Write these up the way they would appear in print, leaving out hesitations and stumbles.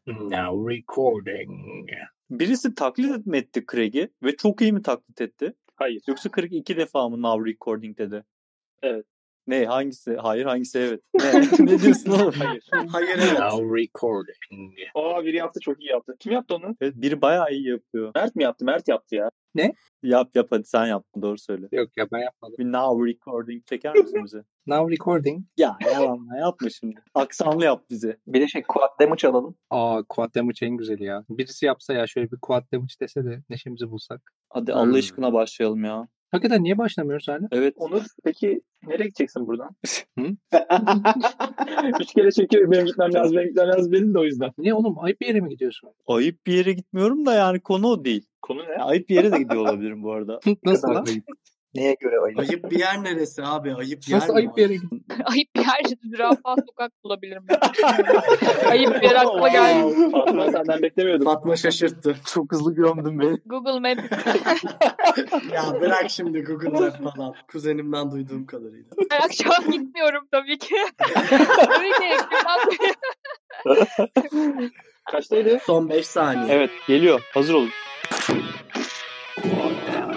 Now recording. Birisi taklit mi etti Craig'i ve çok iyi mi taklit etti? Hayır. Yoksa Craig 2 defa mı now recording dedi? Evet. Ne? Hangisi? Hayır, hangisi evet? Ne? Ne diyorsun oğlum? Hayır. Hayır evet. Now recording. Biri yaptı, çok iyi yaptı. Kim yaptı onu? Evet, biri bayağı iyi yapıyor. Mert mi yaptı? Mert yaptı ya. Yap hadi sen yaptın, doğru söyle. Yok ya, ben yapmadım. Bir now recording çeker misin bize? Now recording. Ya yalanla yapma şimdi. Aksanlı yap bize. Bir de quad damage alalım. Quad damage en güzeli ya. Birisi yapsa ya, şöyle bir quad damage dese de neşemizi bulsak. Hadi Allah aşkına başlayalım ya. Hakikaten niye başlamıyoruz hala? Evet. Onur, peki nereye gideceksin buradan? Hı? 3 kere çekiyor. Benim gitmem lazım benim de o yüzden. Niye oğlum? Ayıp bir yere mi gidiyorsun? Ayıp bir yere gitmiyorum da yani konu o değil. Konu ne? Ya, ayıp bir yere de gidiyor olabilirim bu arada. Nasıl ayıp? Neye göre ayıp? Ayıp bir yer neresi abi? Ayıp bir yer Nasıl mi ayıp var? bir yere gidiyorsun? Ayıp bir yer, zürafa sokak bulabilirim ben. Ayıp bir yer aklıma geldi. Fatma, senden beklemiyordum. Fatma şaşırttı. Çok hızlı gömdün beni. Google Maps. Ya bırak şimdi Google Map falan. Kuzenimden duyduğum kadarıyla. Her akşam gitmiyorum tabii ki. Tabii ki. Kaçtaydı? Son 5 saniye. Evet, geliyor. Hazır olun. Quad damage.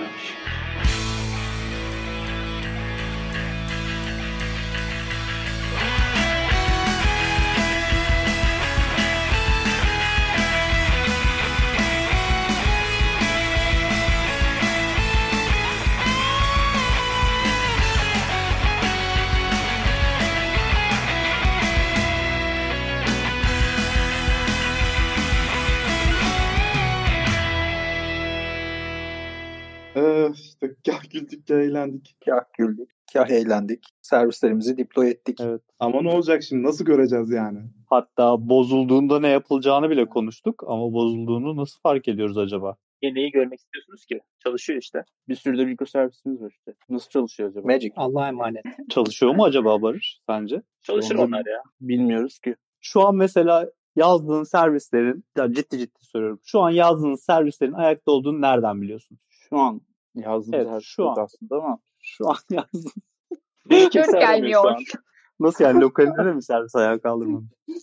İşte kah güldük kah eğlendik. Kah güldük, kah eğlendik. Servislerimizi deploy ettik. Evet. Ama ne olacak şimdi? Nasıl göreceğiz yani? Hatta bozulduğunda ne yapılacağını bile konuştuk ama bozulduğunu nasıl fark ediyoruz acaba? Neyi görmek istiyorsunuz ki? Çalışıyor işte. Bir sürü de mikroservisimiz var işte. Nasıl çalışıyor acaba? Magic. Allah'a emanet. Çalışıyor mu acaba Barış sence? Çalışır Onu onlar ya. Bilmiyoruz ki. Şu an mesela yazdığın servislerin, ya ciddi soruyorum. Şu an yazdığın servislerin ayakta olduğunu nereden biliyorsun? Şu an yazdım Evet, şu an. aslında ama Şu an yazdın. Dört gelmiyor. Nasıl yani, lokalinde de mi servis ayağa kaldırmadı?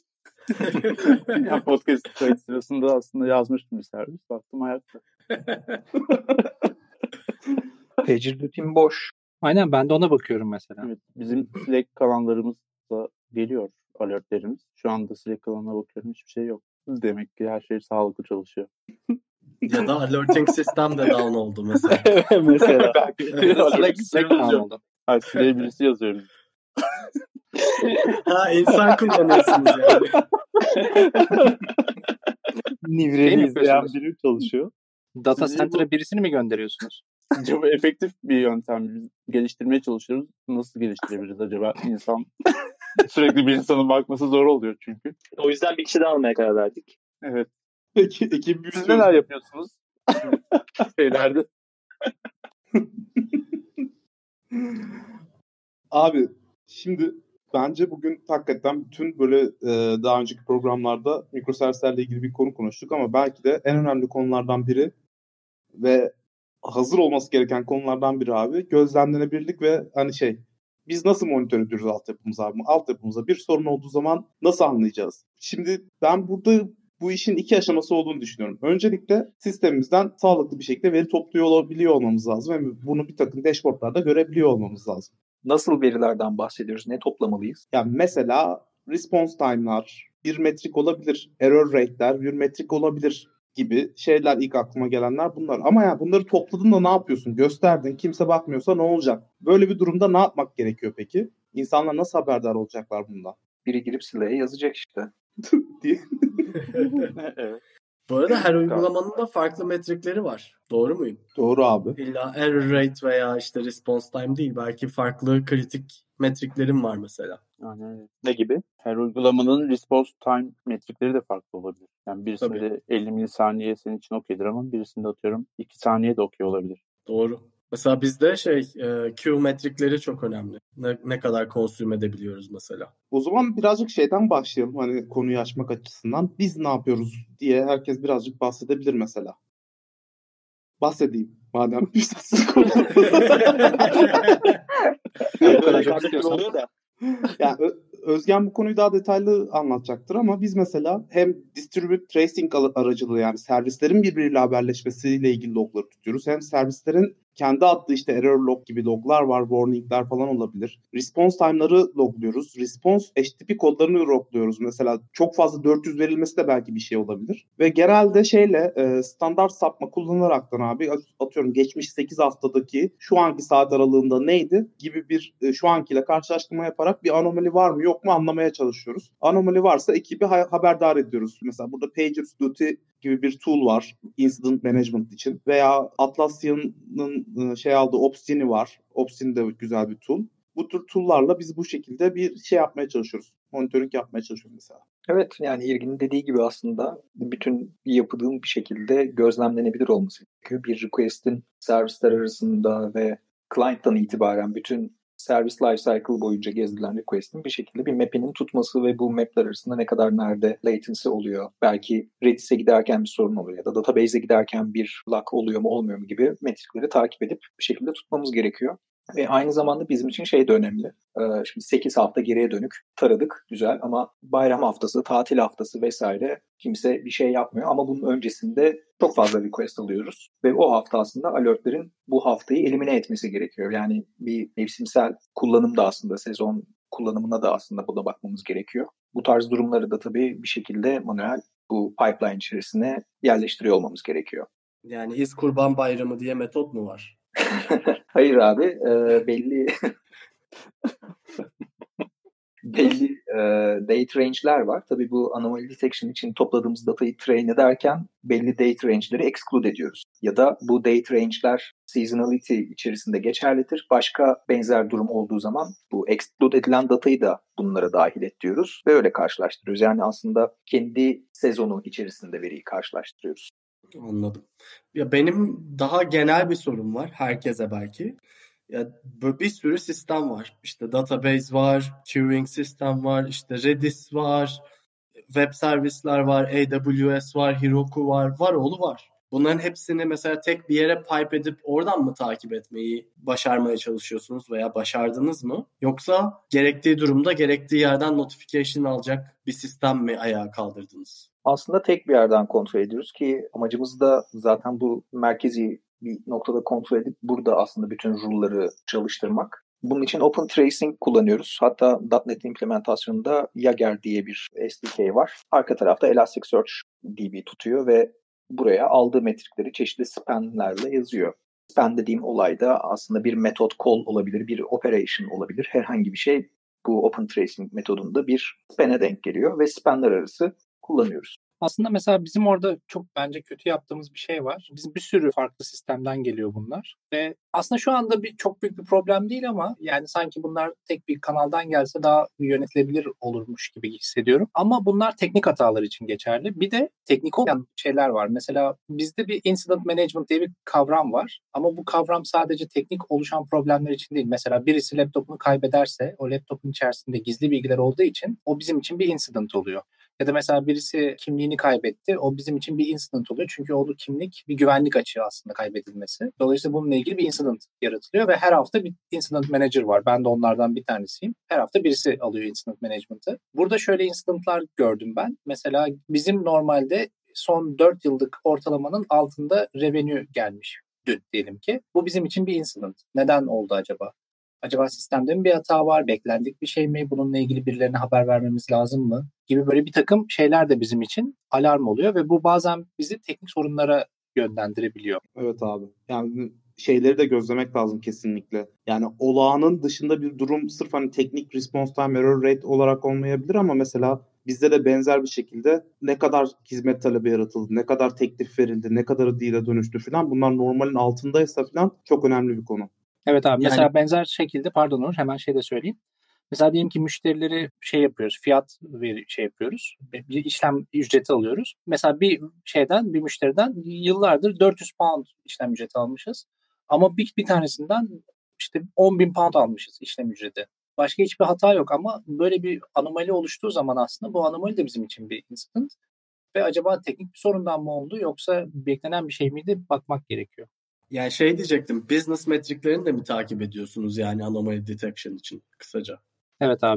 ya podcast kayıt sırasında aslında yazmıştım bir servis. Baktım ayakta. Pager rutin boş. Aynen, ben de ona bakıyorum mesela. Evet, bizim Slack kanallarımız da geliyor alertlerimiz. Şu anda Slack kanalına bakıyorum, hiçbir şey yok. Demek ki her şey sağlıklı çalışıyor. Ya da alerting sistem de down oldu mesela. Mesela. Slack down oldu. Hayır, Slack'e birisi yazıyorum. Ha, insan kullanıyorsunuz yani. Nivreni izleyen yapıyorsunuz? biri çalışıyor. Data Siz Center'a birisini mi gönderiyorsunuz? Acaba efektif bir yöntem biz geliştirmeye çalışıyoruz. Nasıl geliştirebiliriz acaba? İnsan sürekli bir insanın bakması zor oluyor çünkü. O yüzden bir kişi daha almaya karar verdik. Evet. Peki ekip Siz büyüsün. neler yapıyorsunuz? Şeylerde. Abi şimdi bence bugün hakikaten bütün böyle daha önceki programlarda mikroservislerle ilgili bir konu konuştuk ama belki de en önemli konulardan biri ve hazır olması gereken konulardan biri abi gözlemlenebilirlik ve hani biz nasıl monitör ediyoruz altyapımızı abi? Altyapımıza bir sorun olduğu zaman nasıl anlayacağız? Şimdi ben burada bu işin 2 aşaması olduğunu düşünüyorum. Öncelikle sistemimizden sağlıklı bir şekilde veri topluyor olabiliyor olmamız lazım ve bunu bir takım dashboardlarda görebiliyor olmamız lazım. Nasıl verilerden bahsediyoruz? Ne toplamalıyız? Yani mesela response time'lar bir metrik olabilir, error rate'ler bir metrik olabilir gibi şeyler, ilk aklıma gelenler bunlar. Ama ya bunları topladın da ne yapıyorsun? Gösterdin, kimse bakmıyorsa ne olacak? Böyle bir durumda ne yapmak gerekiyor peki? İnsanlar nasıl haberdar olacaklar bundan? Biri girip Slack'e yazacak işte. diye. Evet. Bu arada her uygulamanın da farklı metrikleri var. Doğru muyum? Doğru abi. İlla error rate veya işte response time değil. Belki farklı kritik metriklerim var mesela. Yani Ne gibi? her uygulamanın response time metrikleri de farklı olabilir. Yani birisinde Tabii. 50 milisaniye senin için okeydir ama birisinde atıyorum 2 saniye de okey olabilir. Doğru. Mesela bizde Q metrikleri çok önemli. Ne kadar consume edebiliyoruz mesela. O zaman birazcık şeyden başlayalım hani konuyu açmak açısından. Biz ne yapıyoruz diye herkes birazcık bahsedebilir mesela. Bahsedeyim madem. Böyle kardeşim oluyor da. Yani Özgen bu konuyu daha detaylı anlatacaktır ama biz mesela hem distribute tracing aracılığı, yani servislerin birbiriyle haberleşmesiyle ilgili logları tutuyoruz. Hem servislerin kendi attığı işte error log gibi loglar var, warningler falan olabilir. Response time'ları logluyoruz. Response HTTP kodlarını logluyoruz. Mesela çok fazla 400 verilmesi de belki bir şey olabilir. Ve genelde standart sapma kullanaraktan abi atıyorum geçmiş 8 haftadaki şu anki saat aralığında neydi gibi bir şu ankiyle karşılaştırma yaparak bir anomali var mı yok mu anlamaya çalışıyoruz. Anomali varsa ekibi haberdar ediyoruz. Mesela burada PagerDuty gibi bir tool var incident management için, veya Atlassian'ın aldığı Opsgenie var. Opsgenie de güzel bir tool. Bu tür tool'larla biz bu şekilde bir şey yapmaya çalışıyoruz. Monitoring yapmaya çalışıyoruz mesela. Evet, yani İlgin'in dediği gibi aslında bütün yapıdığın bir şekilde gözlemlenebilir olması gerekiyor. Bir request'in servisler arasında ve client'tan itibaren bütün servis lifecycle boyunca gezdirilen request'in bir şekilde bir map'inin tutması ve bu map'ler arasında ne kadar nerede latency oluyor. Belki Redis'e giderken bir sorun oluyor ya da database'e giderken bir lock oluyor mu olmuyor mu gibi metrikleri takip edip bir şekilde tutmamız gerekiyor. Ve aynı zamanda bizim için şey de önemli. Şimdi 8 hafta geriye dönük taradık, güzel, ama bayram haftası, tatil haftası vesaire kimse bir şey yapmıyor. Ama bunun öncesinde çok fazla request alıyoruz. Ve o hafta aslında alertlerin bu haftayı elimine etmesi gerekiyor. Yani bir mevsimsel kullanım da aslında, sezon kullanımına da aslında buna bakmamız gerekiyor. Bu tarz durumları da tabii bir şekilde manuel bu pipeline içerisine yerleştiriyor olmamız gerekiyor. Yani iz Kurban Bayramı diye metot mu var? Hayır abi, belli date range'ler var. Tabii bu anomaly detection için topladığımız datayı train ederken belli date range'leri exclude ediyoruz. Ya da bu date range'ler seasonality içerisinde geçerlidir. Başka benzer durum olduğu zaman bu exclude edilen datayı da bunlara dahil et diyoruz ve öyle karşılaştırıyoruz. Yani aslında kendi sezonu içerisinde veriyi karşılaştırıyoruz. Anladım. Ya benim daha genel bir sorum var herkese belki. Ya bir sürü sistem var. İşte database var, queuing sistem var, işte Redis var, web servisler var, AWS var, Heroku var oğlu var. Bunların hepsini mesela tek bir yere pipe edip oradan mı takip etmeyi başarmaya çalışıyorsunuz veya başardınız mı? Yoksa gerektiği durumda gerektiği yerden notification alacak bir sistem mi ayağa kaldırdınız? Aslında tek bir yerden kontrol ediyoruz ki amacımız da zaten bu merkezi bir noktada kontrol edip burada aslında bütün rule'ları çalıştırmak. Bunun için Open Tracing kullanıyoruz. Hatta .NET implementasyonunda Jaeger diye bir SDK var. Arka tarafta Elasticsearch DB tutuyor ve buraya aldığı metrikleri çeşitli spanlerle yazıyor. Span dediğim olay da aslında bir method call olabilir, bir operation olabilir. Herhangi bir şey bu Open Tracing metodunda bir span'e denk geliyor ve spanler arası kullanıyoruz. Aslında mesela bizim orada çok bence kötü yaptığımız bir şey var. Bizim bir sürü farklı sistemden geliyor bunlar. Ve aslında şu anda çok büyük bir problem değil ama yani sanki bunlar tek bir kanaldan gelse daha yönetilebilir olurmuş gibi hissediyorum. Ama bunlar teknik hatalar için geçerli. Bir de teknik olmayan şeyler var. Mesela bizde bir incident management diye bir kavram var. Ama bu kavram sadece teknik oluşan problemler için değil. Mesela birisi laptopunu kaybederse o laptopun içerisinde gizli bilgiler olduğu için o bizim için bir incident oluyor. Ya da mesela birisi kimliğini kaybetti. O bizim için bir incident oluyor. Çünkü o kimlik bir güvenlik açığı aslında kaybedilmesi. Dolayısıyla bununla ilgili bir incident yaratılıyor ve her hafta bir incident manager var. Ben de onlardan bir tanesiyim. Her hafta birisi alıyor incident management'ı. Burada şöyle incident'lar gördüm ben. Mesela bizim normalde son 4 yıllık ortalamanın altında revenue gelmiş dün diyelim ki. Bu bizim için bir incident. Neden oldu acaba? Acaba sistemde mi bir hata var? Beklendik bir şey mi? Bununla ilgili birilerine haber vermemiz lazım mı? Gibi böyle bir takım şeyler de bizim için alarm oluyor ve bu bazen bizi teknik sorunlara yönlendirebiliyor. Evet abi. Yani şeyleri de gözlemek lazım kesinlikle. Yani olağanın dışında bir durum sırf hani teknik response time error rate olarak olmayabilir ama mesela bizde de benzer bir şekilde ne kadar hizmet talebi yaratıldı, ne kadar teklif verildi, ne kadar deal'e dönüştü falan, bunlar normalin altındaysa falan çok önemli bir konu. Evet abi. Yani... Mesela benzer şekilde pardon Onur hemen şey de söyleyeyim. Mesela diyelim ki müşterileri yapıyoruz, fiyat yapıyoruz, bir işlem ücreti alıyoruz. Mesela bir müşteriden yıllardır 400 pound işlem ücreti almışız. Ama bir tanesinden işte 10.000 pound almışız işlem ücreti. Başka hiçbir hata yok ama böyle bir anomali oluştuğu zaman aslında bu anomali de bizim için bir incident. Ve acaba teknik bir sorundan mı oldu yoksa beklenen bir şey miydi bakmak gerekiyor. Yani diyecektim, business metriklerini de mi takip ediyorsunuz yani anomaly detection için kısaca? Evet abi.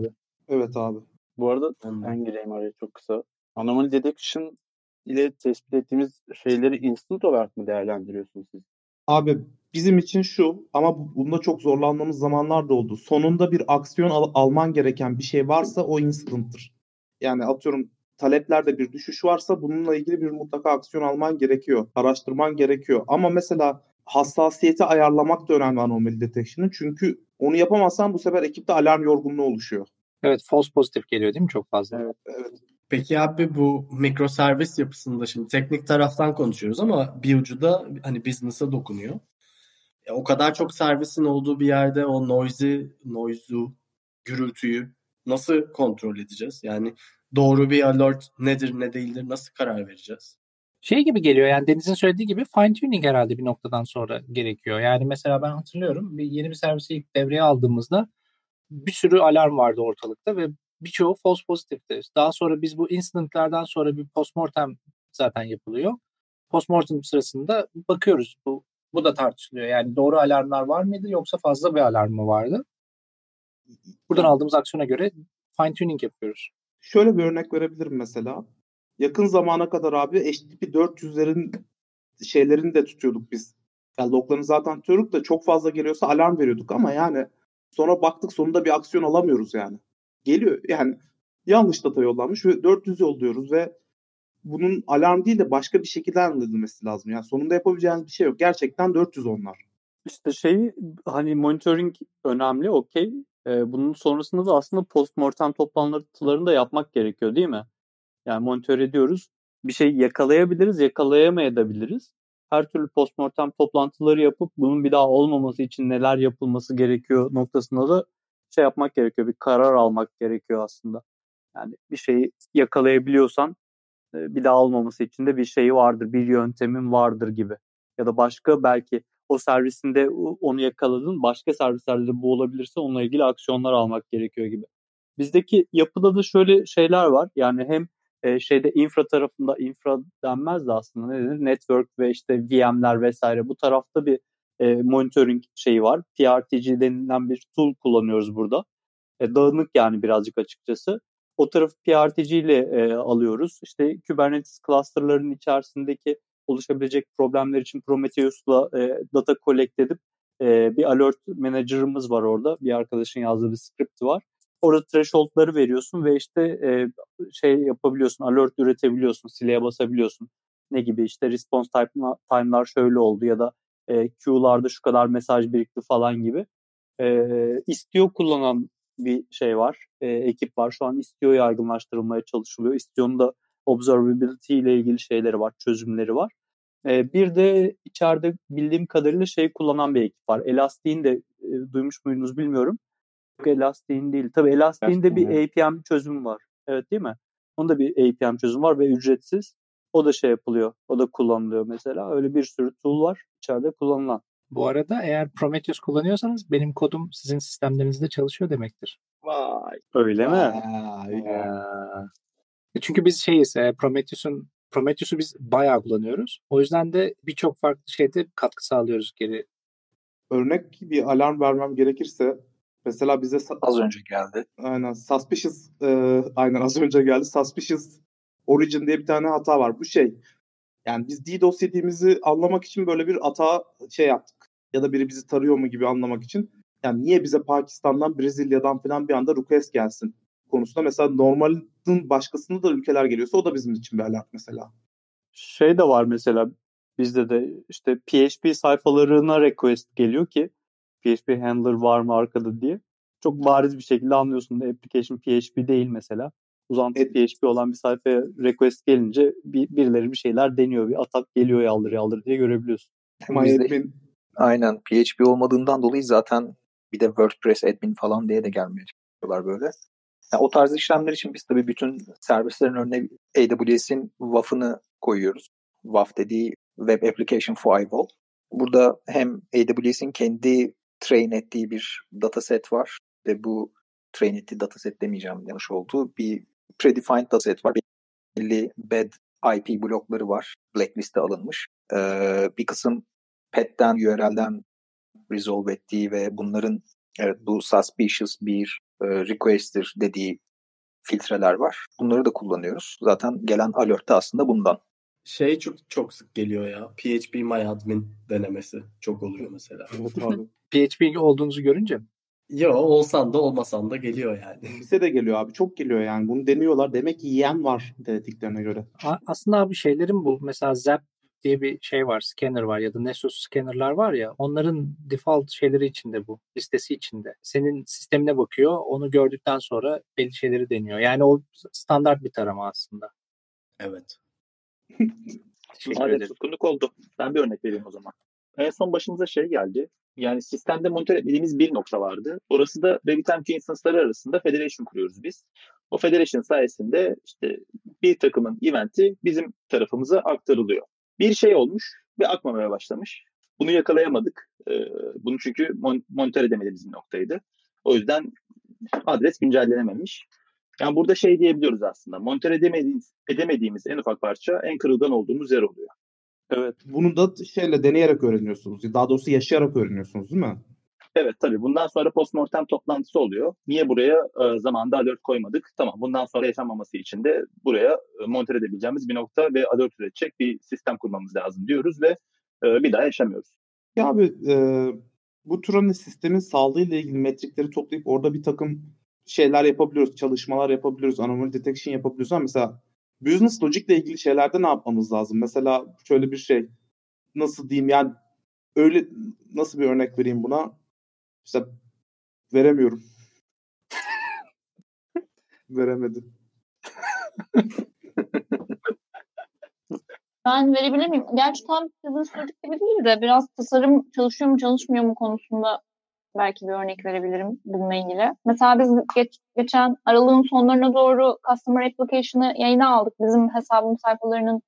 Evet abi. Bu arada Anladım. ben gireyim araya çok kısa. Anomaly detection ile tespit ettiğimiz şeyleri instant olarak mı değerlendiriyorsunuz siz? Abi bizim için şu ama bunda çok zorlandığımız zamanlar da oldu. Sonunda bir aksiyon alman gereken bir şey varsa o instant'tır. Yani atıyorum taleplerde bir düşüş varsa bununla ilgili bir mutlaka aksiyon alman gerekiyor. Araştırman gerekiyor. Ama mesela hassasiyeti ayarlamak da önemli anomaly detection'ın. Çünkü onu yapamazsan bu sefer ekipte alarm yorgunluğu oluşuyor. Evet, false pozitif geliyor değil mi çok fazla? Evet. Peki abi bu mikroservis yapısında şimdi teknik taraftan konuşuyoruz ama bir ucu da hani business'a dokunuyor. O kadar çok servisin olduğu bir yerde o noise'u, gürültüyü nasıl kontrol edeceğiz? Yani doğru bir alert nedir ne değildir nasıl karar vereceğiz? Şey gibi geliyor yani Deniz'in söylediği gibi fine tuning herhalde bir noktadan sonra gerekiyor. Yani mesela ben hatırlıyorum yeni bir servisi ilk devreye aldığımızda bir sürü alarm vardı ortalıkta ve birçoğu false pozitifti. Daha sonra biz bu incidentlerden sonra bir postmortem zaten yapılıyor. Postmortem sırasında bakıyoruz bu da tartışılıyor. Yani doğru alarmlar var mıydı yoksa fazla bir alarm mı vardı? Buradan aldığımız aksiyona göre fine tuning yapıyoruz. Şöyle bir örnek verebilirim mesela. Yakın zamana kadar abi HTTP 400'lerin şeylerini de tutuyorduk biz. Yani loglarını zaten tutuyorduk da çok fazla geliyorsa alarm veriyorduk ama yani sonra baktık sonunda bir aksiyon alamıyoruz yani. Geliyor yani yanlış data yollanmış ve 400 yolluyoruz ve bunun alarm değil de başka bir şekilde anladılması lazım. Yani sonunda yapabileceğiniz bir şey yok. Gerçekten 400 onlar. İşte hani monitoring önemli, okey. Bunun sonrasında da aslında postmortem toplantılarını da yapmak gerekiyor değil mi? Yani monitör ediyoruz. Bir şey yakalayabiliriz, yakalayamayabiliriz. Her türlü postmortem toplantıları yapıp bunun bir daha olmaması için neler yapılması gerekiyor noktasında da şey yapmak gerekiyor. Bir karar almak gerekiyor aslında. Yani bir şeyi yakalayabiliyorsan bir daha olmaması için de bir şeyi vardır, bir yöntemin vardır gibi. Ya da başka belki o servisinde onu yakaladın, başka servislerde de bu olabilirse onunla ilgili aksiyonlar almak gerekiyor gibi. Bizdeki yapıda da şöyle şeyler var. Yani hem infra tarafında, infra denmez de aslında ne denir? Network ve işte VM'ler vesaire bu tarafta bir monitoring şeyi var. PRTG denilen bir tool kullanıyoruz burada. Dağınık yani birazcık açıkçası. O tarafı PRTG ile alıyoruz. İşte Kubernetes cluster'ların içerisindeki oluşabilecek problemler için Prometheus'la data collect edip bir alert manager'ımız var orada. Bir arkadaşın yazdığı bir script var. Orada threshold'ları veriyorsun ve işte şey yapabiliyorsun, alert üretebiliyorsun, sileye basabiliyorsun. Ne gibi işte response time'lar şöyle oldu ya da queue'larda şu kadar mesaj birikti falan gibi. Istio kullanan bir şey var, ekip var. Şu an Istio yaygınlaştırılmaya çalışılıyor. Istio'nun da observability ile ilgili şeyleri var, çözümleri var. Bir de içeride bildiğim kadarıyla şey kullanan bir ekip var. Elastic'in de duymuş muydunuz bilmiyorum. Yok, Elastic'in değil. Tabii Elastic'in de bir APM çözümü var. Evet değil mi? Onun da bir APM çözümü var ve ücretsiz. O da şey yapılıyor. O da kullanılıyor mesela. Öyle bir sürü tool var içeride kullanılan. Bu arada eğer Prometheus kullanıyorsanız benim kodum sizin sistemlerinizde çalışıyor demektir. Vay. Öyle mi? Vay. Çünkü biz Prometheus'u biz bayağı kullanıyoruz. O yüzden de birçok farklı şeyde katkı sağlıyoruz geri. Örnek bir alarm vermem gerekirse mesela bize Az önce geldi. aynen suspicious aynen az önce geldi. Suspicious origin diye bir tane hata var. Bu şey yani biz DDoS yediğimizi anlamak için böyle bir hata şey yaptık. Ya da biri bizi tarıyor mu gibi anlamak için. Yani niye bize Pakistan'dan, Brezilya'dan falan bir anda request gelsin konusunda. Mesela normalin başkasında da ülkeler geliyorsa o da bizim için bir alert mesela. Şey de var mesela bizde de işte PHP sayfalarına request geliyor ki PHP handler var mı arkada diye. Çok bariz bir şekilde anlıyorsun. Application PHP değil mesela. Uzantısı PHP olan bir sayfaya request gelince birileri bir şeyler deniyor. Bir atak geliyor yaldır diye görebiliyorsun. Bizde aynen PHP olmadığından dolayı zaten bir de WordPress admin falan diye de gelmeye çalışıyorlar böyle. Yani o tarz işlemler için biz tabii bütün servislerin önüne AWS'in WAF'ını koyuyoruz. WAF dediği Web Application Firewall. Burada hem AWS'in kendi train ettiği bir dataset var ve bu train ettiği dataset demeyeceğim yanlış oldu. Bir predefined dataset var. Belli bad IP blokları var. Blacklist'e alınmış. Bir kısım PET'ten, URL'den resolve ettiği ve bunların evet bu suspicious 1, request'tir dediği filtreler var. Bunları da kullanıyoruz. Zaten gelen alert de aslında bundan. Çok sık geliyor ya. PHP MyAdmin denemesi çok oluyor mesela. Evet abi. PHP olduğunuzu görünce mi? Yo, olsan da olmasan da geliyor yani. Bize de geliyor abi. Çok geliyor yani. Bunu deniyorlar. Demek ki yiyen var denediklerine göre. Aslında abi şeylerin bu. Mesela Zap diye bir şey var. Scanner var ya da Nessus scanner'lar var ya. Onların default şeyleri içinde bu. Listesi içinde. Senin sistemine bakıyor. Onu gördükten sonra belli şeyleri deniyor. Yani o standart bir tarama aslında. Evet. Teşekkür Madem ederim. tutkunluk oldu. Ben bir örnek vereyim o zaman. En son başımıza şey geldi. Yani sistemde monitör etmediğimiz bir nokta vardı. Orası da RabbitMQ instance'ları arasında federation kuruyoruz biz. O federation sayesinde işte bir takımın eventi bizim tarafımıza aktarılıyor. Bir şey olmuş ve akmamaya başlamış. Bunu yakalayamadık. Bunu çünkü monitör edemediğimiz bir noktaydı. O yüzden adres güncellenememiş. Yani burada şey diyebiliyoruz aslında. Monitör edemediğimiz en ufak parça en kırılgan olduğumuz yer oluyor. Evet. Bunu da deneyerek öğreniyorsunuz. Daha doğrusu yaşayarak öğreniyorsunuz değil mi? Evet tabii. Bundan sonra postmortem toplantısı oluyor. Niye buraya zamanında alert koymadık? Tamam. Bundan sonra yaşanmaması için de buraya monitör edebileceğimiz bir nokta ve alert üretecek bir sistem kurmamız lazım diyoruz ve bir daha yaşamıyoruz. Ya abi bu tür sistemin sağlığıyla ilgili metrikleri toplayıp orada bir takım şeyler yapabiliyoruz. Çalışmalar yapabiliyoruz. Anomaly detection yapabiliyoruz. Ama mesela business logic ile ilgili şeylerde ne yapmamız lazım? Mesela şöyle bir şey. Nasıl diyeyim yani öyle nasıl bir örnek vereyim buna? Mesela veremiyorum. Veremedim. Ben verebilir miyim? Gerçi tam business logic gibi değil de biraz tasarım çalışıyor mu çalışmıyor mu konusunda belki bir örnek verebilirim bununla ilgili. Mesela biz geçen aralığın sonlarına doğru Customer Application'ı yayına aldık. Bizim hesabım sayfalarının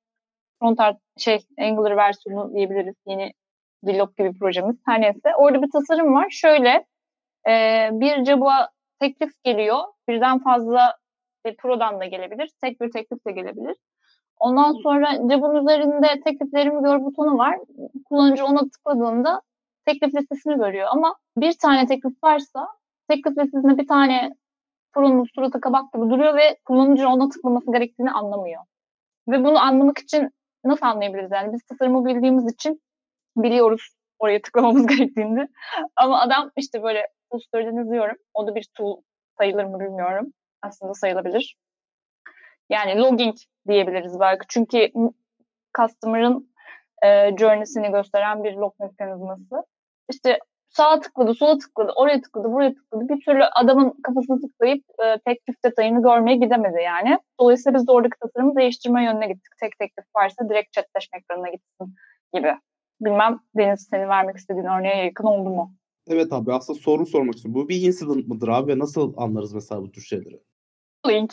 Angular versiyonu diyebiliriz. Yeni Vlog gibi projemiz. Her neyse. Orada bir tasarım var. Şöyle bir ceba teklif geliyor. Birden fazla Pro'dan da gelebilir. Tek bir teklif de gelebilir. Ondan sonra cebin üzerinde tekliflerimi gör butonu var. Kullanıcı ona tıkladığında teklif listesini görüyor. Ama bir tane teklif varsa teklif listesinde bir tane Pro'nun suratı kabak gibi duruyor ve kullanıcı ona tıklaması gerektiğini anlamıyor. Ve bunu anlamak için nasıl anlayabiliriz? Yani biz tasarımı bildiğimiz için biliyoruz oraya tıklamamız gerektiğini. Ama adam işte böyle tool story'den izliyorum. O da bir tool sayılır mı bilmiyorum. Aslında sayılabilir. Yani logging diyebiliriz belki. Çünkü customer'ın journey'sini gösteren bir log mekanizması. İşte sağa tıkladı, sola tıkladı, oraya tıkladı, buraya tıkladı. Bir türlü adamın kafasını tıklayıp teklif detayını görmeye gidemedi yani. Dolayısıyla biz de oradaki tasarımı değiştirme yönüne gittik. Tek teklif varsa direkt chatleşme ekranına gitsin gibi. Bilmem Deniz senin vermek istediğin örneğe yakın oldu mu? Evet abi aslında soru sormak istiyorum. Bu bir incident mıdır abi ve nasıl anlarız mesela bu tür şeyleri? Link.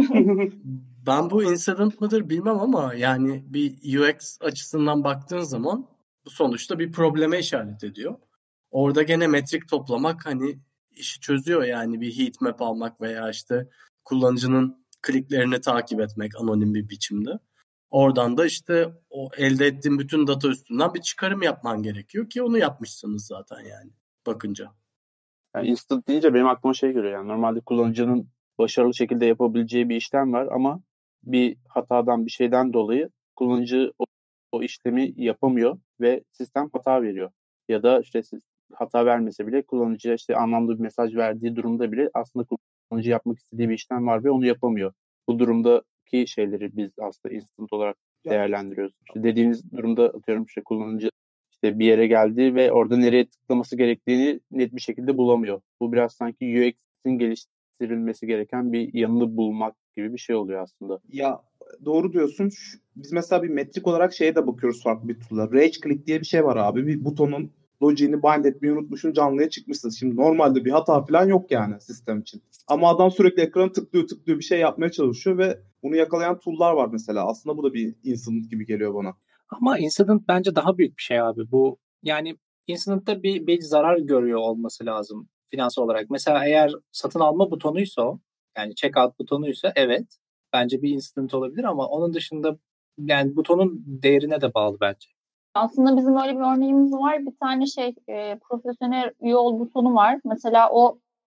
Ben bu incident mıdır bilmem ama yani bir UX açısından baktığın zaman bu sonuçta bir probleme işaret ediyor. Orada gene metrik toplamak hani işi çözüyor yani bir heat map almak veya işte kullanıcının kliklerini takip etmek anonim bir biçimde. Oradan da işte o elde ettiğin bütün data üstünden bir çıkarım yapman gerekiyor ki onu yapmışsınız zaten yani bakınca. Yani instant deyince benim aklıma şey geliyor yani normalde kullanıcının başarılı şekilde yapabileceği bir işlem var ama bir hatadan bir şeyden dolayı kullanıcı o işlemi yapamıyor ve sistem hata veriyor. Ya da işte hata vermese bile kullanıcıya işte anlamlı bir mesaj verdiği durumda bile aslında kullanıcı yapmak istediği bir işlem var ve onu yapamıyor. Bu durumdaki şeyleri biz aslında instant olarak değerlendiriyoruz. İşte dediğiniz durumda atıyorum işte kullanıcı işte bir yere geldi ve orada nereye tıklaması gerektiğini net bir şekilde bulamıyor. Bu biraz sanki UX'in geliştirilmesi gereken bir yanını bulmak gibi bir şey oluyor aslında. Ya doğru diyorsun. Biz mesela bir metrik olarak şeye de bakıyoruz farklı bir tool'a. Rage click diye bir şey var abi. Bir butonun logiğini bind etmeyi unutmuşsun canlıya çıkmışsın. Şimdi normalde bir hata falan yok yani sistem için. Ama adam sürekli ekranı tıklıyor bir şey yapmaya çalışıyor ve bunu yakalayan tool'lar var mesela. Aslında bu da bir incident gibi geliyor bana. Ama incident bence daha büyük bir şey abi. Bu yani incident'ta bir zarar görüyor olması lazım finansal olarak. Mesela eğer satın alma butonuysa o, yani checkout butonuysa evet bence bir incident olabilir ama onun dışında yani butonun değerine de bağlı bence. Aslında bizim öyle bir örneğimiz var. Bir tane profesyonel üye ol butonu var. Mesela o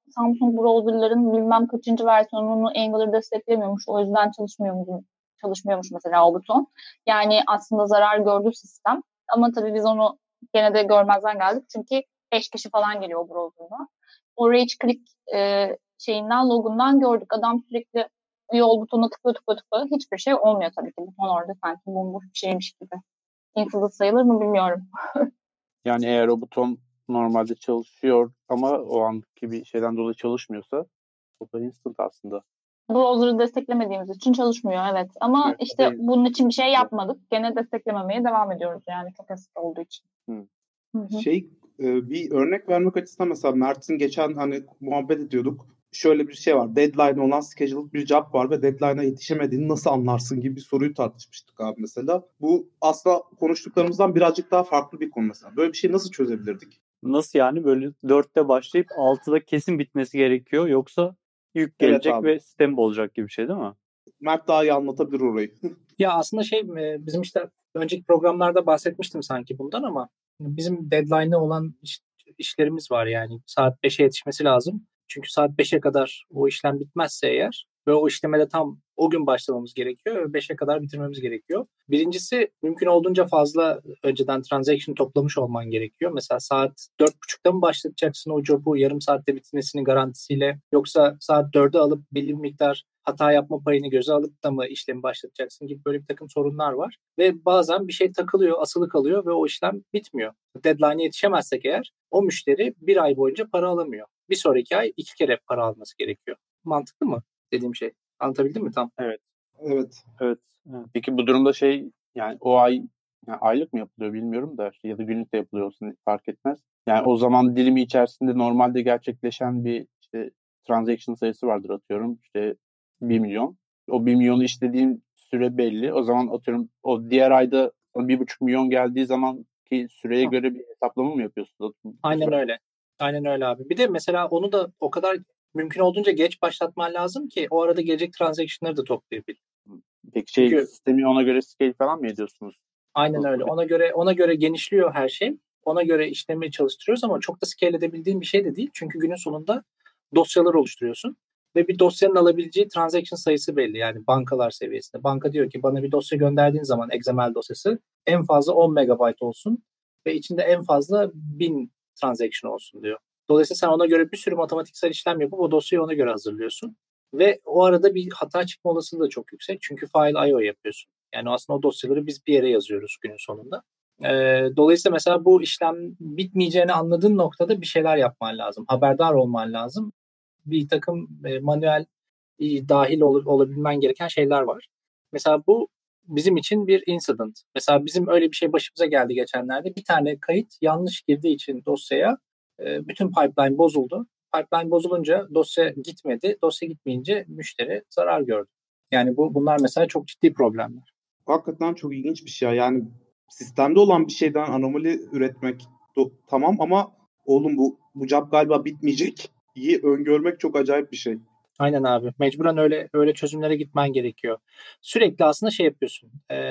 Samsung browser'ların bilmem kaçıncı versiyonunu Angular desteklemiyormuş. O yüzden çalışmıyormuş mesela o buton. Yani aslında zarar gördü sistem. Ama tabii biz onu gene de görmezden geldik. Çünkü 5 kişi falan geliyor o browser'da. O rage click şeyinden, logundan gördük. Adam sürekli yol butonuna tıklıyor. Hiçbir şey olmuyor tabii ki. Buton orada sanki bomboş bir şeymiş gibi. Incident sayılır mı bilmiyorum. Yani eğer o buton normalde çalışıyor ama o anki bir şeyden dolayı çalışmıyorsa o da instant aslında. Browser'ı desteklemediğimiz için çalışmıyor, evet. Ama Evet, işte değil. bunun için bir şey yapmadık. Gene desteklememeye devam ediyoruz yani çok eski olduğu için. Bir örnek vermek açısından mesela Mert'in geçen hani muhabbet ediyorduk. Şöyle bir şey var. Deadline olan scheduled bir job var ve deadline'a yetişemediğini nasıl anlarsın gibi bir soruyu tartışmıştık abi mesela. Bu aslında konuştuklarımızdan birazcık daha farklı bir konu mesela. Böyle bir şeyi nasıl çözebilirdik? Nasıl yani? Böyle 4'te başlayıp 6'da kesin bitmesi gerekiyor. Yoksa yük gelecek abi. ve sistem olacak gibi bir şey değil mi? Mert daha iyi anlatabilir orayı. Ya aslında bizim işte önceki programlarda bahsetmiştim sanki bundan ama bizim deadline'ı olan işlerimiz var yani. Saat 5'e yetişmesi lazım. Çünkü saat 5'e kadar o işlem bitmezse eğer ve o işleme de tam o gün başlamamız gerekiyor ve 5'e kadar bitirmemiz gerekiyor. Birincisi mümkün olduğunca fazla önceden transaction toplamış olman gerekiyor. Mesela saat 4.30'da mı başlatacaksın o job'u yarım saatte bitirmesinin garantisiyle yoksa saat 4'e alıp belli bir miktar hata yapma payını göze alıp da mı işlemi başlatacaksın gibi böyle bir takım sorunlar var. Ve bazen bir şey takılıyor, asılı kalıyor ve o işlem bitmiyor. Deadline'e yetişemezsek eğer o müşteri bir ay boyunca para alamıyor. Bir sonraki ay 2 kere para alması gerekiyor. Mantıklı mı dediğim şey? Anlatabildim mi tam? Evet. Peki bu durumda yani o ay yani aylık mı yapılıyor bilmiyorum da ya da günlük de yapılıyor olsun fark etmez. Yani o zaman dilimi içerisinde normalde gerçekleşen bir transaction sayısı vardır atıyorum 1 milyon. O 1 milyonu işlediğim süre belli. O zaman atıyorum o diğer ayda 1,5 milyon geldiği zamanki süreye göre bir hesaplama mı yapıyorsunuz? Aynen öyle. Aynen öyle abi. Bir de mesela onu da o kadar mümkün olduğunca geç başlatman lazım ki o arada gelecek transaction'ları da toplayabil. Peki Çünkü sistemi ona göre scale falan mı ediyorsunuz? Aynen öyle. Ona göre genişliyor her şey. Ona göre işlemi çalıştırıyoruz ama çok da scale edebildiğin bir şey de değil. Çünkü günün sonunda dosyalar oluşturuyorsun ve bir dosyanın alabileceği transaction sayısı belli. Yani bankalar seviyesinde. Banka diyor ki bana bir dosya gönderdiğin zaman XML dosyası en fazla 10 megabayt olsun ve içinde en fazla 1000 transaction olsun diyor. Dolayısıyla sen ona göre bir sürü matematiksel işlem yapıp o dosyayı ona göre hazırlıyorsun. Ve o arada bir hata çıkma olasılığı da çok yüksek. Çünkü file I/O yapıyorsun. Yani aslında o dosyaları biz bir yere yazıyoruz günün sonunda. Dolayısıyla mesela bu işlem bitmeyeceğini anladığın noktada bir şeyler yapman lazım. Haberdar olman lazım. Bir takım manuel dahil olabilmen gereken şeyler var. Mesela bu bizim için bir incident. Mesela bizim öyle bir şey başımıza geldi geçenlerde. Bir tane kayıt yanlış girdiği için dosyaya bütün pipeline bozuldu. Pipeline bozulunca dosya gitmedi. Dosya gitmeyince müşteri zarar gördü. Yani bunlar mesela çok ciddi problemler. Hakikaten çok ilginç bir şey. Yani sistemde olan bir şeyden anomali üretmek tamam ama oğlum bu job galiba bitmeyecek. İyi öngörmek çok acayip bir şey. Aynen abi. Mecburen öyle çözümlere gitmen gerekiyor. Sürekli aslında şey yapıyorsun.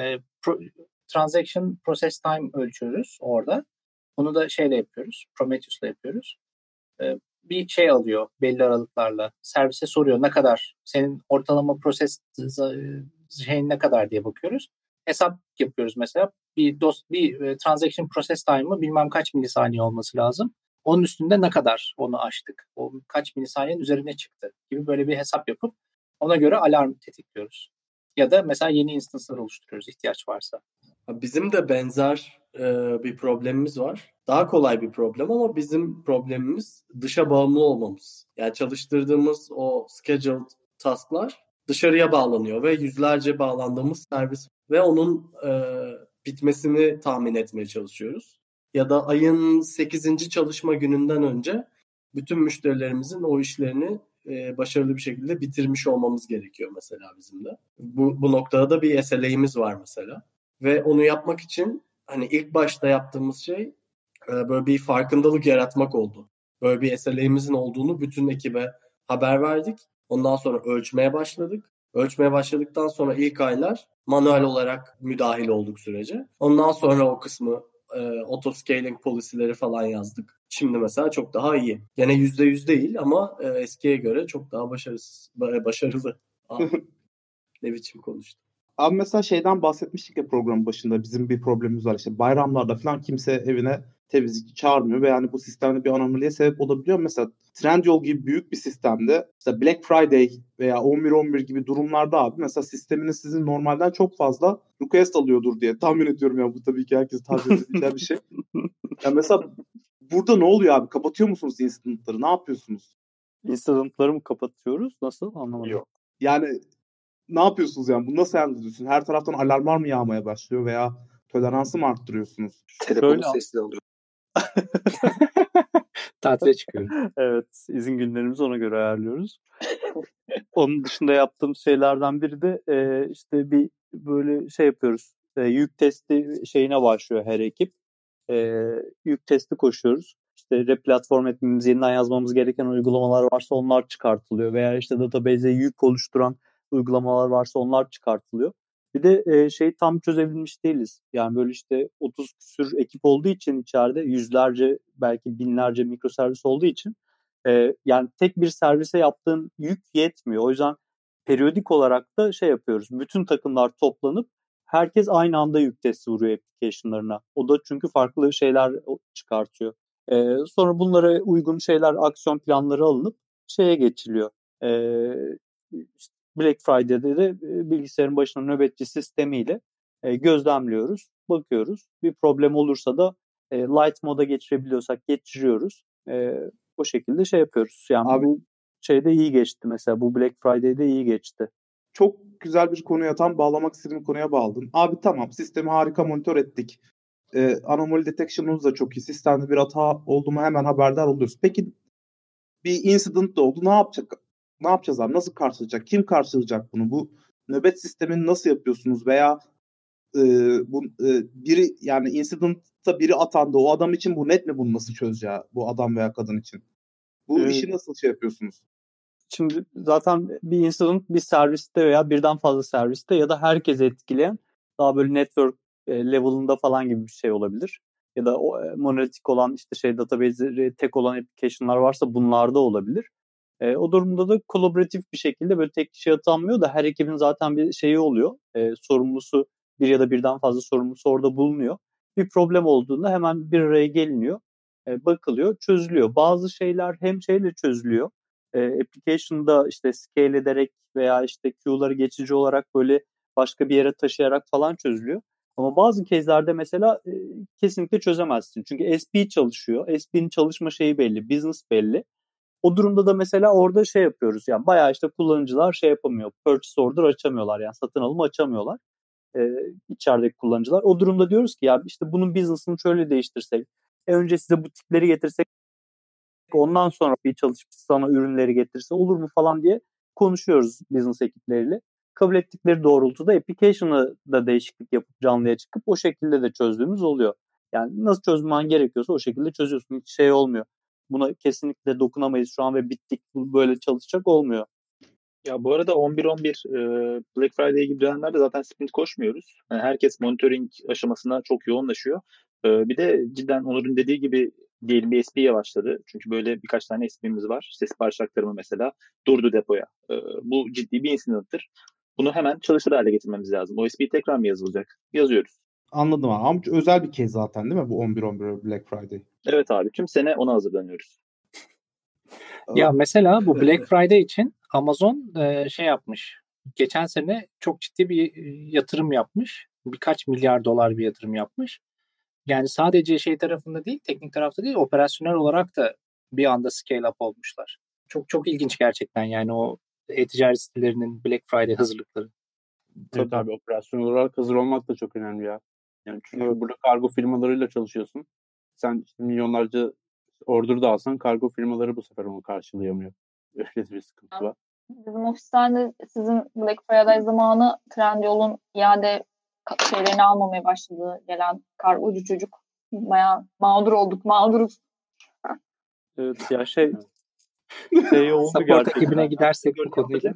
Transaction process time ölçüyoruz orada. Bunu da şeyle yapıyoruz. Prometheus'la yapıyoruz. Bir şey alıyor belli aralıklarla. Servise soruyor ne kadar senin ortalama proses şeyin ne kadar diye bakıyoruz. Hesap yapıyoruz mesela. Bir transaction process time'ı bilmem kaç milisaniye olması lazım. Onun üstünde ne kadar onu aştık? O kaç milisaniyenin üzerine çıktı gibi böyle bir hesap yapıp ona göre alarm tetikliyoruz. Ya da mesela yeni instance'lar oluşturuyoruz ihtiyaç varsa. Bizim de benzer bir problemimiz var. Daha kolay bir problem ama bizim problemimiz dışa bağımlı olmamız. Yani çalıştırdığımız o scheduled task'lar dışarıya bağlanıyor ve yüzlerce bağlandığımız servis ve onun bitmesini tahmin etmeye çalışıyoruz. Ya da ayın 8. çalışma gününden önce bütün müşterilerimizin o işlerini başarılı bir şekilde bitirmiş olmamız gerekiyor mesela bizim de. Bu noktada da bir SLA'miz var mesela. Ve onu yapmak için hani ilk başta yaptığımız şey böyle bir farkındalık yaratmak oldu. Böyle bir SLA'mizin olduğunu bütün ekibe haber verdik. Ondan sonra ölçmeye başladık. Ölçmeye başladıktan sonra ilk aylar manuel olarak müdahil olduk sürece. Ondan sonra o kısmı auto-scaling policy'leri falan yazdık. Şimdi mesela çok daha iyi. Gene %100 değil ama eskiye göre çok daha başarılı. Ne biçim konuştum. Abi mesela şeyden bahsetmiştik ya programın başında, bizim bir problemimiz var işte bayramlarda falan kimse evine temizlikçi çağırmıyor ve yani bu sistemde bir anomaliye sebep olabiliyor. Mesela Trendyol gibi büyük bir sistemde mesela Black Friday veya 11-11 gibi durumlarda abi mesela sisteminiz sizin normalden çok fazla request alıyordur diye tahmin ediyorum ya, bu tabii ki herkes tahmin edebileceği bir şey. Yani mesela burada ne oluyor abi? Kapatıyor musunuz instantları? Ne yapıyorsunuz? Instantları mı kapatıyoruz? Nasıl? Anlamadım. Yok. Yani ne yapıyorsunuz yani? Bunu nasıl hallediyorsunuz? Her taraftan alarmlar mı yağmaya başlıyor veya toleransı mı arttırıyorsunuz? Telefonu Şöyle- sesli alıyor. Tatile çıkıyorum. Evet, izin günlerimizi ona göre ayarlıyoruz. Onun dışında yaptığım şeylerden biri de işte bir böyle şey yapıyoruz. Yük testi şeyine başlıyor her ekip. Yük testi koşuyoruz. İşte replatform etmemiz, yeniden yazmamız gereken uygulamalar varsa onlar çıkartılıyor. Veya işte database'e yük oluşturan uygulamalar varsa onlar çıkartılıyor. Bir de şeyi tam çözebilmiş değiliz. Yani böyle işte 30 küsür ekip olduğu için içeride yüzlerce belki binlerce mikroservis olduğu için yani tek bir servise yaptığın yük yetmiyor. O yüzden periyodik olarak da şey yapıyoruz. Bütün takımlar toplanıp herkes aynı anda yük testi vuruyor application'larına. O da çünkü farklı şeyler çıkartıyor. Sonra bunlara uygun şeyler, aksiyon planları alınıp şeye geçiliyor. İşte Black Friday'de de bilgisayarın başına nöbetçi sistemiyle gözlemliyoruz, bakıyoruz. Bir problem olursa da light moda geçirebiliyorsak geçiriyoruz. O şekilde şey yapıyoruz. Yani Abi, bu şeyde iyi geçti mesela. Bu Black Friday'de iyi geçti. çok güzel bir konuya, tam bağlamak istediğim konuya bağladın. Abi tamam, sistemi harika monitör ettik. Anomaly detection'ımız da çok iyi. Sistemde bir hata oldu mu hemen haberdar oluyoruz. Peki bir incident da oldu. Ne yapacağız abi? Nasıl karşılayacak? Kim karşılayacak bunu? Bu nöbet sistemini nasıl yapıyorsunuz? Veya biri yani incident'ta biri atandı. O adam için bu net mi, bunu nasıl çözeceği? Bu adam veya kadın için. Bu işi nasıl şey yapıyorsunuz? Şimdi zaten bir incident bir serviste veya birden fazla serviste ya da herkesi etkileyen daha böyle network level'ında falan gibi bir şey olabilir. Ya da monolitik olan işte şey database'leri tek olan application'lar varsa bunlarda olabilir. O durumda da kolaboratif bir şekilde böyle tek kişi atanmıyor da her ekibin zaten bir şeyi oluyor. Sorumlusu bir ya da birden fazla sorumlusu orada bulunuyor. Bir problem olduğunda hemen bir araya geliniyor. Bakılıyor, çözülüyor. Bazı şeyler hem şeyle çözülüyor. Application'da işte scale ederek veya işte queue'ları geçici olarak böyle başka bir yere taşıyarak falan çözülüyor. Ama bazı case'lerde mesela kesinlikle çözemezsin. Çünkü SP çalışıyor. SP'nin çalışma şeyi belli, business belli. O durumda da mesela orada şey yapıyoruz. Yani bayağı işte kullanıcılar şey yapamıyor. Purchase order açamıyorlar. Yani satın alım açamıyorlar. İçerideki kullanıcılar. O durumda diyoruz ki ya işte bunun business'ını şöyle değiştirsek. Önce size bu tipleri getirsek, ondan sonra bir çalışıp sana ürünleri getirse olur mu falan diye konuşuyoruz business ekipleriyle. Kabul ettikleri doğrultuda application'ı da değişiklik yapıp canlıya çıkıp o şekilde de çözdüğümüz oluyor. Yani nasıl çözmen gerekiyorsa o şekilde çözüyorsun. Hiç şey olmuyor. Buna kesinlikle dokunamayız şu an ve bittik, bu böyle çalışacak olmuyor. Ya bu arada 11-11 Black Friday gibi dönemlerde zaten sprint koşmuyoruz. Yani herkes monitoring aşamasına çok yoğunlaşıyor. Bir de cidden Onur'un dediği gibi diyelim bir SP yavaşladı. Çünkü böyle birkaç tane SP'miz var. İşte sipariş aktarımı mesela durdu depoya. Bu ciddi bir incident'tır. Bunu hemen çalışır hale getirmemiz lazım. O SP tekrar mı yazılacak? Yazıyoruz. Anladım abi. Ama özel bir case zaten değil mi bu 11-11 Black Friday? Evet abi, tüm sene ona hazırlanıyoruz. Ya mesela bu Black Friday için Amazon şey yapmış. Geçen sene çok ciddi bir yatırım yapmış. Birkaç milyar dolar bir yatırım yapmış. Yani sadece şey tarafında değil, teknik tarafta değil, operasyonel olarak da bir anda scale up olmuşlar. Çok çok ilginç gerçekten yani o e-ticaret sitelerinin Black Friday hazırlıkları. Evet abi, operasyon olarak hazır olmak da çok önemli ya. Yani çünkü burada kargo firmalarıyla çalışıyorsun. Sen işte milyonlarca order da alsan kargo firmaları bu sefer onu karşılayamıyor. Öyle bir sıkıntı var. Bizim ofisten de sizin Black Friday zamanı Trendyol'un iade şeylerini almamaya başladığı gelen kargocu çocuk. Bayağı mağdur olduk, mağduruz. Evet ya şey oldu Support gerçekten. ekibine gidersek bu konuyla.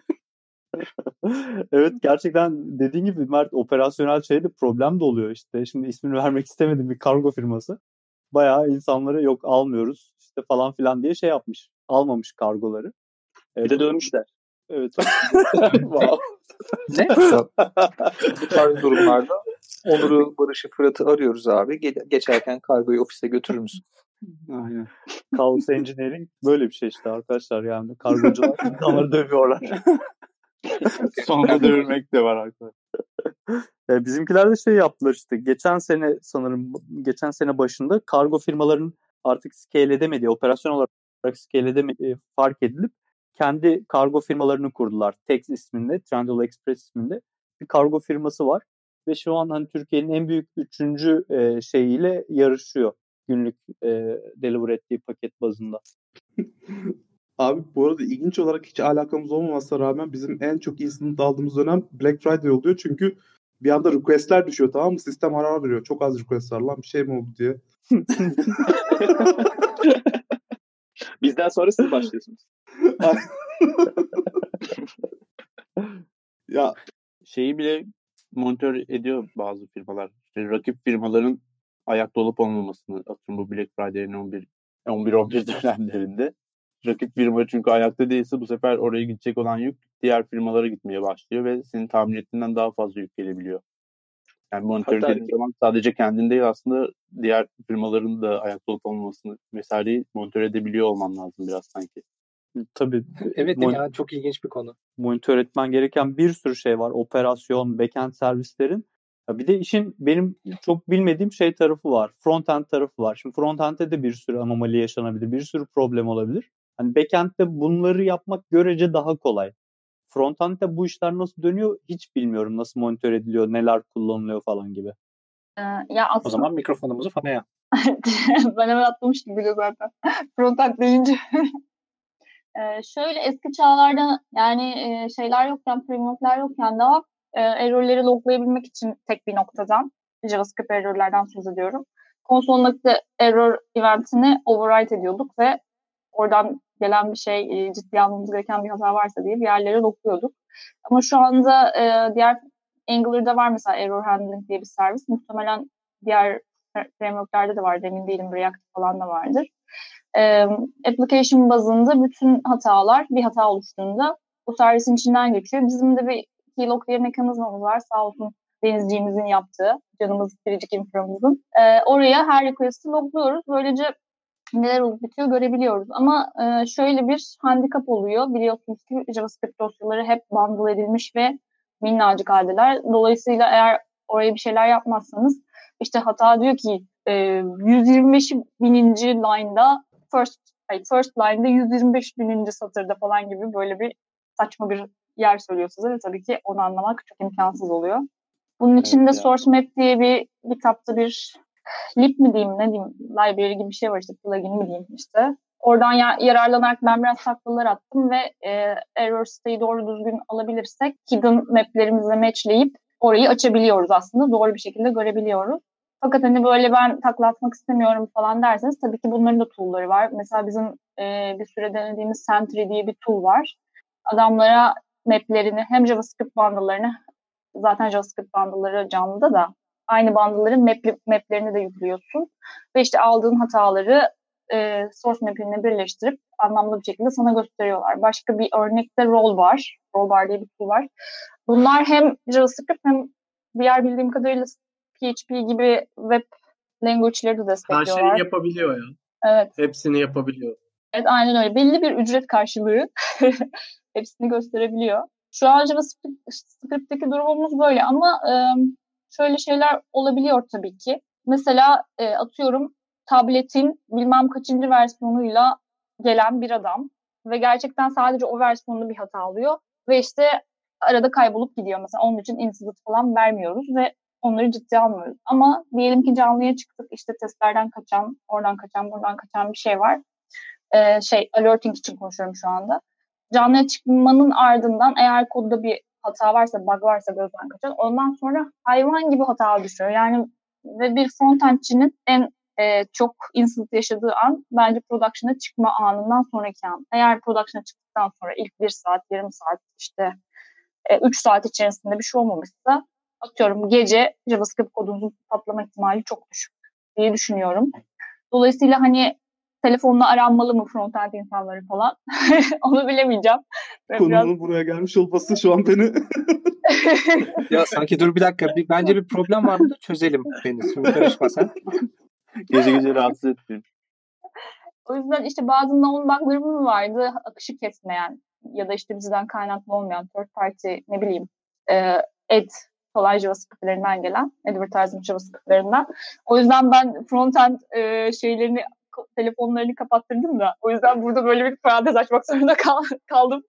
Evet gerçekten dediğin gibi Mert, operasyonel şeyde problem de oluyor işte. Şimdi ismini vermek istemedim, bir kargo firması. bayağı insanları yok almıyoruz işte falan filan diye şey yapmış. Almamış kargoları. Bir de dövmüşler. Evet. Wow. Ne? Bu tarz durumlarda Onur'u, Barış'ı, Fırat'ı arıyoruz abi. Geçerken kargoyu ofise götürür müsün? Aynen. Chaos Engineering böyle bir şey işte arkadaşlar yani. Kargocular insanları dövüyorlar. Sonunda dövülmek de var arkadaşlar. Bizimkiler de şey yaptılar işte. Geçen sene başında kargo firmalarının artık scale edemediği, operasyon olarak scale edemediği fark edilip kendi kargo firmalarını kurdular. Tex isminde, Trendyol Express isminde bir kargo firması var. Ve şu an hani Türkiye'nin en büyük 3. şeyiyle yarışıyor. Günlük deliver ettiği paket bazında. Abi bu arada ilginç olarak hiç alakamız olmamasına rağmen bizim en çok incident aldığımız dönem Black Friday oluyor. Çünkü bir anda requestler düşüyor, tamam mı? Sistem arar veriyor. Çok az request var lan, bir şey mi oldu diye. Bizden sonra siz başlıyorsunuz. Ya Şeyi bile monitör ediyor bazı firmalar. İşte rakip firmaların ayakta olup olmamasını, atıyorum bu Black Friday'in 11-11 dönemlerinde. Rakip firma çünkü ayakta değilse bu sefer oraya gidecek olan yük diğer firmalara gitmeye başlıyor ve senin tahmin ettiğinden daha fazla yük gelebiliyor. Yani monitör Hatta- dediğin zaman sadece kendin değil, aslında diğer firmaların da ayakta olup olmamasını vesaireyi monitör edebiliyor olman lazım biraz sanki. Tabii. Evet ya, çok ilginç bir konu. Monitör etmen gereken bir sürü şey var. Operasyon, backend servislerin. Ya bir de işin benim çok bilmediğim şey tarafı var. Frontend tarafı var. Şimdi frontend'de de bir sürü anomali yaşanabilir. Bir sürü problem olabilir. Hani backend'de bunları yapmak görece daha kolay. Frontend'de bu işler nasıl dönüyor hiç bilmiyorum. Nasıl monitör ediliyor, neler kullanılıyor falan gibi. Ya O aslında zaman mikrofonumuzu fanaya. ben hemen atlamış gibi de zaten. Frontend deyince. Şöyle eski çağlarda yani şeyler yokken, framework'ler yokken daha error'leri loglayabilmek için tek bir noktadan, JavaScript error'lerden söz ediyorum. Konsolundaki error eventini override ediyorduk ve oradan gelen bir şey, ciddiye almamız gereken bir hata varsa diye bir yerlere logluyorduk. Ama şu anda diğer Angular'da var mesela error handling diye bir servis. Muhtemelen diğer framework'lerde de var. Emin değilim. React falan da vardır. Application bazında bütün hatalar, bir hata oluştuğunda bu servisin içinden geçiyor. Bizim de bir keylog diye mekanizmamız var. Sağ olsun denizciğimizin yaptığı, canımız biricik inframızın. Oraya her request'i logluyoruz. Böylece neler olup bitiyor görebiliyoruz. Ama şöyle bir handikap oluyor. Biliyorsunuz ki JavaScript dosyaları hep bundle edilmiş ve minnacık haldeler. Dolayısıyla eğer oraya bir şeyler yapmazsanız işte hata diyor ki 125 bininci line'da first line'da 125 bininci satırda falan gibi böyle bir saçma bir yer söylüyor size ve tabii ki onu anlamak çok imkansız oluyor. Bunun için de Source Map diye bir kitapta bir lib mi diyeyim, ne diyeyim, library gibi bir şey var işte, plugin mi diyeyim işte. Oradan yararlanarak ben biraz taklalar attım ve error siteyi doğru düzgün alabilirsek hidden maplerimizle matchleyip orayı açabiliyoruz aslında. Doğru bir şekilde görebiliyoruz. Fakat hani böyle ben takla atmak istemiyorum falan derseniz tabii ki bunların da tool'ları var. Mesela bizim bir süre denediğimiz Sentry diye bir tool var. Adamlara maplerini hem JavaScript bundle'larını, zaten JavaScript bundle'ları canlıda da aynı bundle'ların maplerini de yüklüyorsun. Ve işte aldığın hataları source map'ine birleştirip anlamlı bir şekilde sana gösteriyorlar. Başka bir örnekte Rollbar. Rollbar diye bir tool var. Bunlar hem JavaScript hem diğer bildiğim kadarıyla PHP gibi web language'leri de destekliyorlar. Her şeyi yapabiliyor ya. Evet. Hepsini yapabiliyor. Evet, aynen öyle. Belli bir ücret karşılığı hepsini gösterebiliyor. Şu an JavaScript'teki durumumuz böyle ama şöyle şeyler olabiliyor tabii ki. Mesela atıyorum tabletin bilmem kaçıncı versiyonuyla gelen bir adam ve gerçekten sadece o versiyonda bir hata alıyor ve işte arada kaybolup gidiyor. Mesela onun için incident falan vermiyoruz ve onları ciddiye almıyoruz. Ama diyelim ki canlıya çıktık, işte testlerden kaçan, oradan kaçan, buradan kaçan bir şey var. Alerting için konuşuyorum şu anda. Canlıya çıkmanın ardından eğer kodda bir hata varsa, bug varsa gözden kaçan, ondan sonra hayvan gibi hata düşüyor. Yani ve bir frontendçinin en çok incident yaşadığı an bence production'a çıkma anından sonraki an. Eğer production'a çıktıktan sonra ilk 1 saat, yarım saat, işte 3 saat içerisinde bir şey olmamışsa, atıyorum gece JavaScript kodunuzun patlama ihtimali çok düşük diye düşünüyorum. Dolayısıyla hani telefonla aranmalı mı frontend insanları falan onu bilemeyeceğim. Konunun buraya gelmiş olması şu an beni... Ya sanki dur bir dakika. Bence bir problem var burada, çözelim Deniz. Şimdi karışma sen. Gece gece rahatsız etmeyeyim. O yüzden işte bazı known bug'larımız vardı akışı kesmeyen ya da işte bizden kaynaklı olmayan third party ne bileyim ad falan JavaScript'lerinden gelen advertising JavaScript'lerinden. O yüzden ben frontend şeylerini telefonlarını kapattırdım da o yüzden burada böyle bir parantez açmak zorunda kaldım.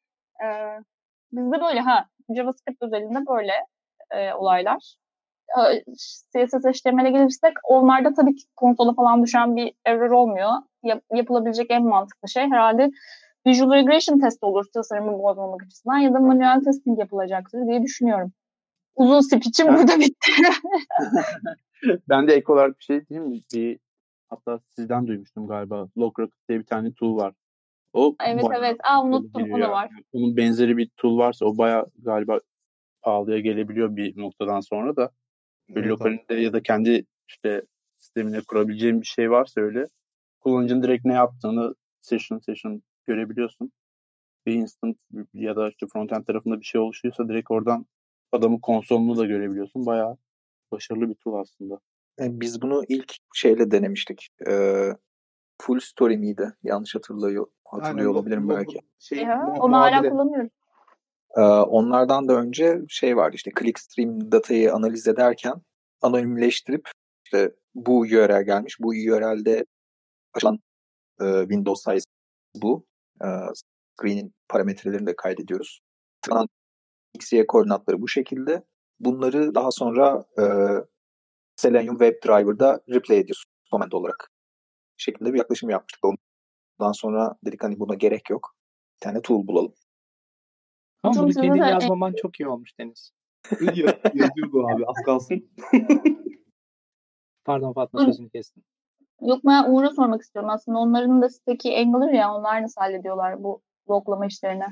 Bizde böyle JavaScript özelinde böyle olaylar. CSS HTML'e gelirsek onlarda tabii ki konsola falan düşen bir error olmuyor. Yapılabilecek en mantıklı şey herhalde Visual Regression test olur tasarımı bozmamak açısından ya da manuel testing yapılacaktır diye düşünüyorum. Uzun speech'im burada bitti. Ben de ek olarak bir şey diyeyim mi? Hatta sizden duymuştum galiba. LogRocket diye bir tane tool var. O evet. Unuttum. O da var. Onun benzeri bir tool varsa o bayağı galiba pahalıya gelebiliyor bir noktadan sonra da. Böyle lokalinde ya da kendi işte sistemine kurabileceğin bir şey varsa öyle kullanıcının direkt ne yaptığını session görebiliyorsun. Bir instant ya da işte frontend tarafında bir şey oluşuyorsa direkt oradan adamın konsolunu da görebiliyorsun. Bayağı başarılı bir tool aslında. Biz bunu ilk şeyle denemiştik. Full Story miydi? Yanlış hatırlıyor olabilirim belki. Onu hala kullanıyorum. Onlardan da önce şey vardı işte clickstream datayı analiz ederken anonimleştirip işte bu URL gelmiş. Bu URL'de açılan Windows size bu. Screen'in parametrelerini de kaydediyoruz. XY koordinatları bu şekilde. Bunları daha sonra Selenium WebDriver'da replay ediyoruz comment olarak. Şeklinde bir yaklaşım yapmıştık. Ondan sonra dedik hani buna gerek yok. Bir tane tool bulalım. Ama bunu kendin yazmaman çok iyi olmuş Deniz. Yazıyordu abi, az kalsın. Pardon Fatma, sözünü kestim. Yok, ben Uğur'a sormak istiyorum. Aslında onların da siteki Angular ya, onlar nasıl hallediyorlar bu loglama işlerini?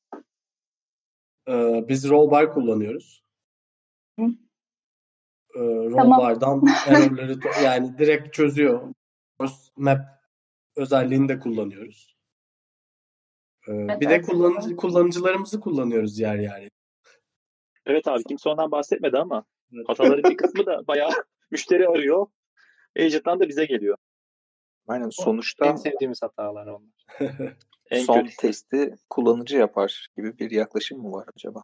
Biz Rollbar kullanıyoruz. Tamam. Rollbar'dan error'ları yani direkt çözüyor. Map özelliğini de kullanıyoruz. Bir de kullanıcılarımızı kullanıyoruz yer yani. Evet abi, kimse ondan bahsetmedi ama hataların bir kısmı da bayağı müşteri arıyor. Agent'tan da bize geliyor. Aynen, sonuçta en sevdiğimiz hatalar onlar. son testi kullanıcı yapar gibi bir yaklaşım mı var acaba?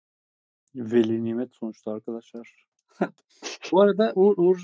Veli nimet sonuçta arkadaşlar. Bu arada Uğur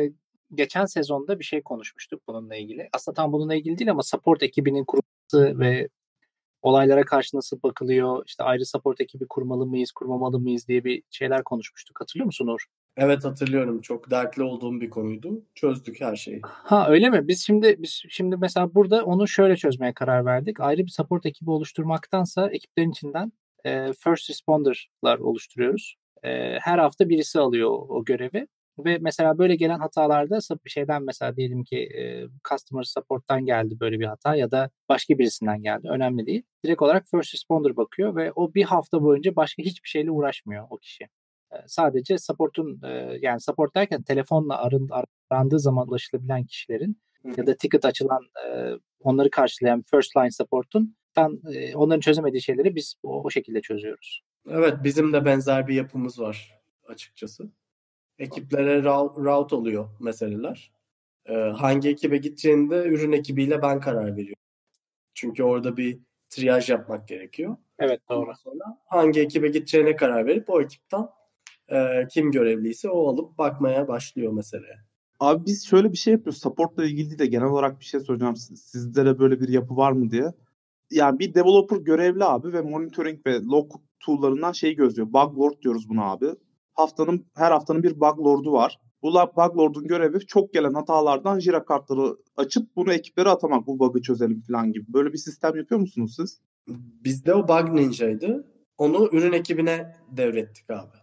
geçen sezonda bir şey konuşmuştuk bununla ilgili. Aslında tam bununla ilgili değil ama support ekibinin kurulması ve olaylara karşı nasıl bakılıyor, işte ayrı support ekibi kurmalı mıyız, kurmamalı mıyız diye bir şeyler konuşmuştuk. Hatırlıyor musun Uğur? Evet, hatırlıyorum. Çok dertli olduğum bir konuydu. Çözdük her şeyi. Öyle mi? Biz şimdi mesela burada onu şöyle çözmeye karar verdik. Ayrı bir support ekibi oluşturmaktansa ekiplerin içinden first responder'lar oluşturuyoruz. Her hafta birisi alıyor o görevi. Ve mesela böyle gelen hatalarda bir şeyden, mesela diyelim ki customer support'tan geldi böyle bir hata ya da başka birisinden geldi. Önemli değil. Direkt olarak first responder bakıyor ve o bir hafta boyunca başka hiçbir şeyle uğraşmıyor o kişi. Sadece support'un yani support derken telefonla arandığı zaman ulaşılabilen kişilerin ya da ticket açılan onları karşılayan first line support'un onların çözemediği şeyleri biz o şekilde çözüyoruz. Evet, bizim de benzer bir yapımız var açıkçası. Ekiplere route oluyor meseleler. Hangi ekibe gideceğini de ürün ekibiyle ben karar veriyorum. Çünkü orada bir triyaj yapmak gerekiyor. Evet, doğru. Ondan sonra hangi ekibe gideceğine karar verip o ekipten kim görevliyse o alıp bakmaya başlıyor meseleye. Abi biz şöyle bir şey yapıyoruz. Support'la ilgili değil de genel olarak bir şey soracağım. Sizlere böyle bir yapı var mı diye. Yani bir developer görevli abi ve monitoring ve log tool'larından şeyi gözlüyor. Bug lord diyoruz buna abi. Her haftanın bir bug lord'u var. Bu bug lord'un görevi çok gelen hatalardan Jira kartları açıp bunu ekiplere atamak. Bu bug'ı çözelim falan gibi. Böyle bir sistem yapıyor musunuz siz? Bizde o Bug Ninja'ydı. Onu ürün ekibine devrettik abi.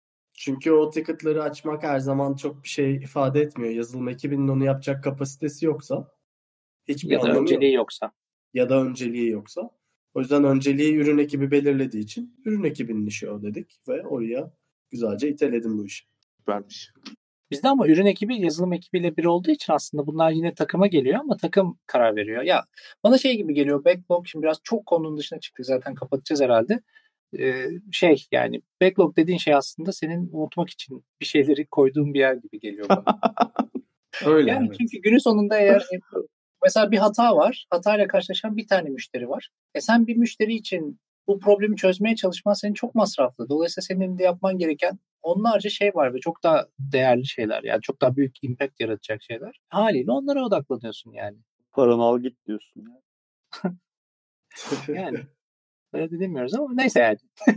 Çünkü o ticket'ları açmak her zaman çok bir şey ifade etmiyor. Yazılım ekibinin onu yapacak kapasitesi yoksa hiçbir ya da önceliği yoksa. Ya da önceliği yoksa. O yüzden önceliği ürün ekibi belirlediği için ürün ekibinin işi o dedik ve oraya güzelce iteledim bu işi. Süpermiş. Bizde ama ürün ekibi yazılım ekibiyle bir olduğu için aslında bunlar yine takıma geliyor ama takım karar veriyor. Ya bana şey gibi geliyor, backlog, şimdi biraz çok konunun dışına çıktık zaten, kapatacağız herhalde. Yani backlog dediğin şey aslında senin unutmak için bir şeyleri koyduğun bir yer gibi geliyor bana. Öyle Yani evet. çünkü günün sonunda eğer mesela bir hata var, hatayla karşılaşan bir tane müşteri var. Sen bir müşteri için bu problemi çözmeye çalışman senin çok masraflı. Dolayısıyla senin de yapman gereken onlarca şey var ve çok daha değerli şeyler. Yani çok daha büyük impact yaratacak şeyler. Haliyle onlara odaklanıyorsun yani. Paranı al git diyorsun. Yani öyle de demiyoruz ama neyse yani.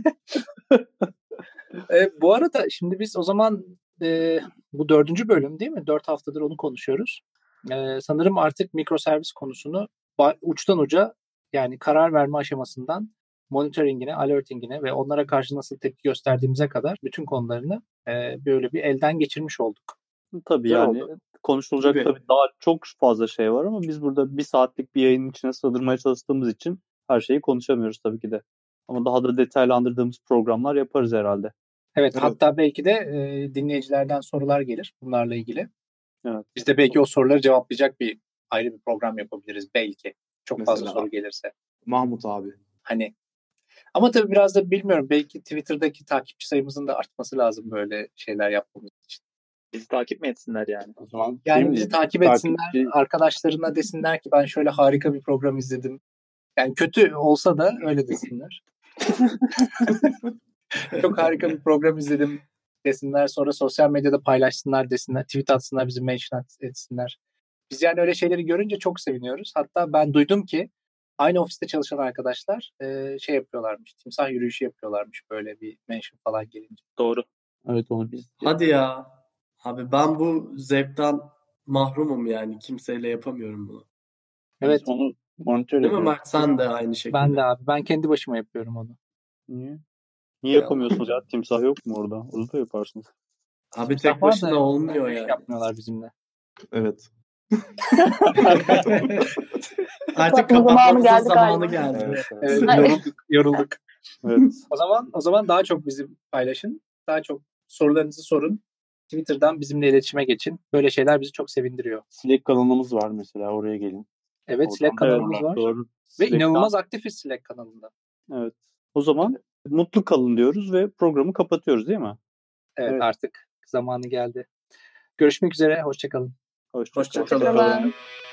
Bu arada şimdi biz o zaman bu 4. bölüm değil mi? 4 haftadır onu konuşuyoruz. Sanırım artık mikroservis konusunu uçtan uca, yani karar verme aşamasından monitoringine, alertingine ve onlara karşı nasıl tepki gösterdiğimize kadar bütün konularını böyle bir elden geçirmiş olduk. Tabii Güzel yani oldu. konuşulacak Gibi. tabii daha çok fazla şey var ama biz burada 1 saatlik bir yayının içine sığdırmaya çalıştığımız için her şeyi konuşamıyoruz tabii ki de. Ama daha da detaylandırdığımız programlar yaparız herhalde. Evet, Evet. hatta belki de dinleyicilerden sorular gelir bunlarla ilgili. Evet. Biz de belki o soruları cevaplayacak ayrı bir program yapabiliriz belki. Çok fazla Mesela soru gelirse. Mahmut abi. Hani ama tabii biraz da bilmiyorum, belki Twitter'daki takipçi sayımızın da artması lazım böyle şeyler yapmamız için. Bizi takip mi etsinler yani? O zaman Yani bizi takip etsinler, takipçi- arkadaşlarına desinler ki ben şöyle harika bir program izledim. Yani kötü olsa da öyle desinler. Çok harika bir program izledim desinler. Sonra sosyal medyada paylaşsınlar desinler. Tweet atsınlar, bizi mention etsinler. Biz yani öyle şeyleri görünce çok seviniyoruz. Hatta ben duydum ki aynı ofiste çalışan arkadaşlar şey yapıyorlarmış. Timsah yürüyüşü yapıyorlarmış böyle bir mention falan gelince. Doğru. Evet onu biz Hadi ya. Abi ben bu zevkten mahrumum yani. Kimseyle yapamıyorum bunu. Evet, onu monitör Değil mi ediyoruz. Mert? Sen de aynı şekilde. ben de abi. Ben kendi başıma yapıyorum onu. Niye? Niye yapamıyorsunuz ya? Timsah yok mu orada? Orada da yaparsınız. Abi Timsah tek var başına da olmuyor yürüyüş yani. yapmıyorlar bizimle. Evet. Artık Kapatma zamanı kapatmamızın geldi zamanı galiba. geldi. Evet, Ay. yorulduk. Evet. O zaman daha çok bizi paylaşın. Daha çok sorularınızı sorun. Twitter'dan bizimle iletişime geçin. Böyle şeyler bizi çok sevindiriyor. Slack kanalımız var mesela, oraya gelin. Evet, Oradan Slack kanalımız Evet, var. doğru. Ve Slack'tan- inanılmaz aktifiz Slack kanalında. Evet. O zaman mutlu kalın diyoruz ve programı kapatıyoruz değil mi? Evet, Evet. artık zamanı geldi. Görüşmek üzere. Hoşça kalın. Hoşça kalın. Hoşça kalın. Hoşçakalın.